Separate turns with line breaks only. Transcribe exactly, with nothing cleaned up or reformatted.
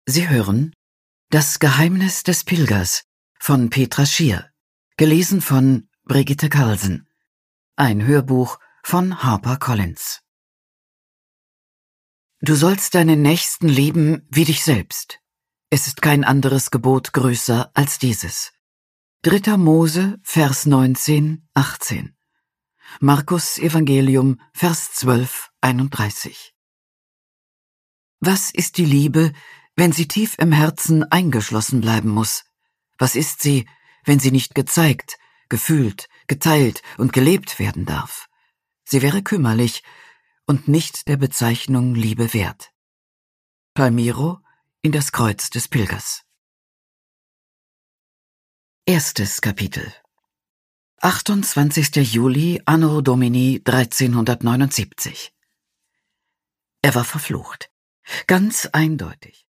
Sie hören Das Geheimnis des Pilgers von Petra Schier, gelesen von Brigitte Carlsen. Ein Hörbuch von HarperCollins. Du sollst deinen Nächsten lieben wie dich selbst. Es ist kein anderes Gebot größer als dieses. Dritter Mose, Vers neunzehn, achtzehn. Markus Evangelium, Vers zwölf, einunddreißig. Was ist die Liebe, wenn sie tief im Herzen eingeschlossen bleiben muss? Was ist sie, wenn sie nicht gezeigt, gefühlt, geteilt und gelebt werden darf? Sie wäre kümmerlich und nicht der Bezeichnung Liebe wert. Palmiro in das Kreuz des Pilgers. Erstes Kapitel. achtundzwanzigster Juli Anno Domini dreizehnhundertneunundsiebzig. Er war verflucht, ganz eindeutig.